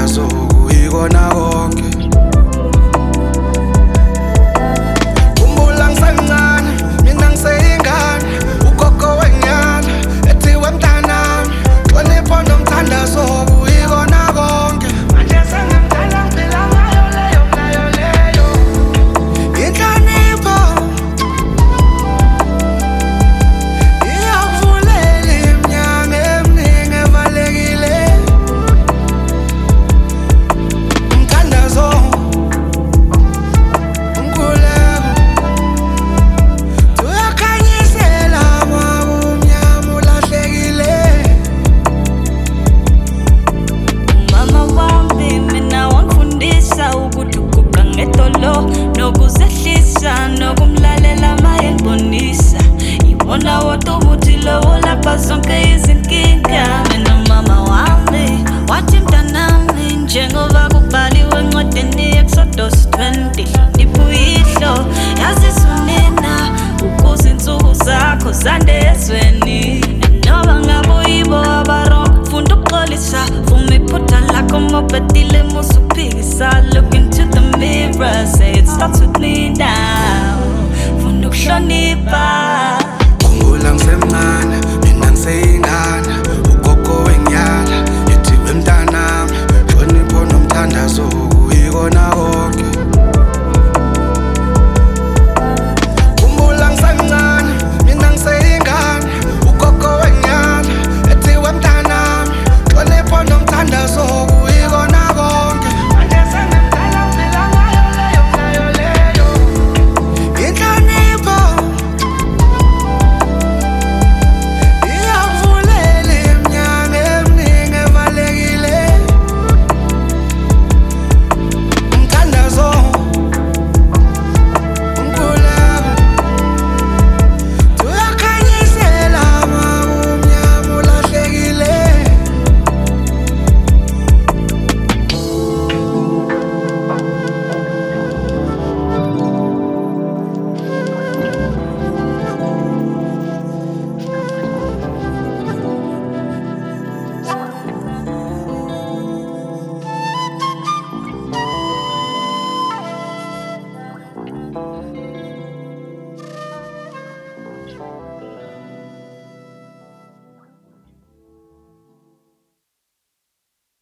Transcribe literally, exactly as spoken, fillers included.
soku ikona konke. Khumbula ngisemncane, mina ngiseyingane, ugogo wenyana ethiwe mntanami, hlonipho nomthandazo ikona konke. Manje sengimdala ngiphila ngayo leyo ngayo leyo inhlonipho iyakuvulela iminyango eminingi evalekile. Umthandazo umkhuleko uyakhanyisela ubumnyama ulahlekile. Mama wami mina wangifundisa ukuthi uguqa ngedolo nokuzehlisa nokumlalela mayengibonisa. Ibona wodwa umuthi lowo lapha zonke izinkinga. Mina mama wami wathi mntanami, njengoba kubhaliwe encwadini Exodus twenty, hlonipha uyihlo yazise unina ukuze insuku zakho zande ezweni. Noma ngabe uyibo abarongo, funda ukuxolisa, vuma iphutha lakho mawubhedile musuphikisa. Look into the mirror, say it starts with me now. Funda ukuhlonipha. Khumbula ngisemncane, mina ngiseyingane,